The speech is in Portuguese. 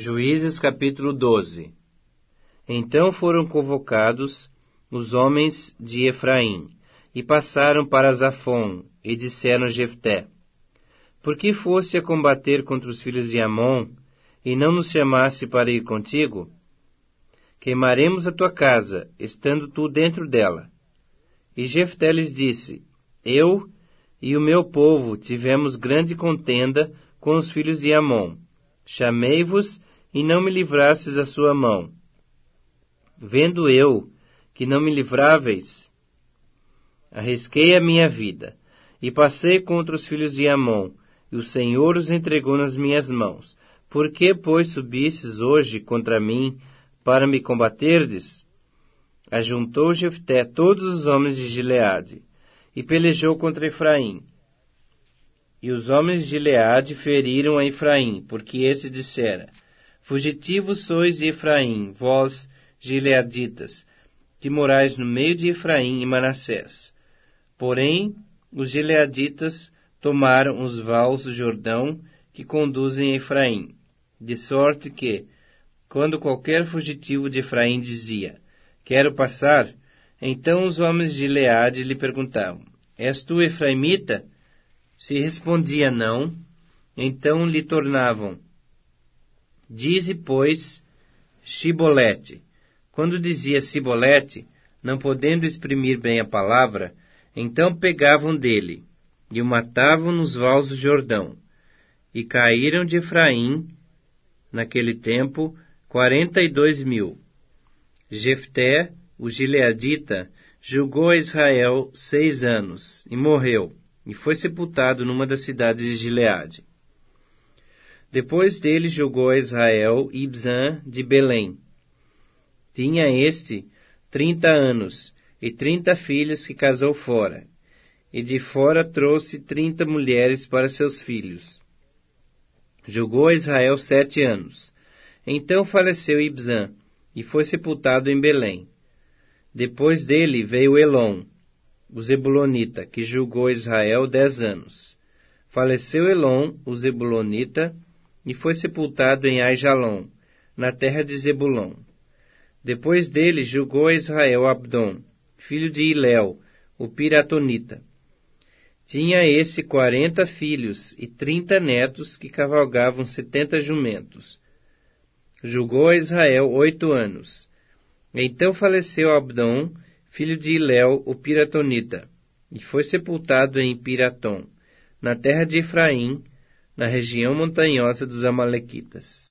Juízes capítulo 12. Então foram convocados os homens de Efraim, e passaram para Zafon, e disseram a Jefté: Por que foste a combater contra os filhos de Amon, e não nos chamaste para ir contigo? Queimaremos a tua casa, estando tu dentro dela. E Jefté lhes disse: Eu e o meu povo tivemos grande contenda com os filhos de Amon. Chamei-vos e não me livrastes da sua mão. Vendo eu que não me livráveis, arrisquei a minha vida, e passei contra os filhos de Amon, e o Senhor os entregou nas minhas mãos. Por que, pois, subistes hoje contra mim, para me combaterdes? Ajuntou Jefté todos os homens de Gileade, e pelejou contra Efraim. E os homens de Gileade feriram a Efraim, porque esse dissera: Fugitivos sois de Efraim, vós, gileaditas, que morais no meio de Efraim e Manassés. Porém, os gileaditas tomaram os vales do Jordão que conduzem a Efraim, de sorte que, quando qualquer fugitivo de Efraim dizia: Quero passar, então os homens de Gileade lhe perguntavam: És tu efraimita? Se respondia não, então lhe tornavam: Dize, pois, Shibolete. Quando dizia Sibolete, não podendo exprimir bem a palavra, então pegavam dele, e o matavam nos vales do Jordão. E caíram de Efraim, naquele tempo, 42.000. Jefté, o gileadita, julgou a Israel 6 anos, e morreu, e foi sepultado numa das cidades de Gileade. Depois dele julgou a Israel Ibzan de Belém. Tinha este 30 anos, e 30 filhos que casou fora, e de fora trouxe 30 mulheres para seus filhos. Julgou a Israel 7 anos. Então faleceu Ibzan, e foi sepultado em Belém. Depois dele veio Elon, o Zebulonita, que julgou Israel 10 anos. Faleceu Elon, o Zebulonita, e foi sepultado em Aijalon, na terra de Zebulon. Depois dele julgou Israel Abdon, filho de Hilel, o Piratonita. Tinha esse 40 filhos e 30 netos que cavalgavam 70 jumentos. Julgou a Israel 8 anos. Então faleceu Abdon, filho de Hilel, o Piratonita, e foi sepultado em Piratom, na terra de Efraim, na região montanhosa dos Amalequitas.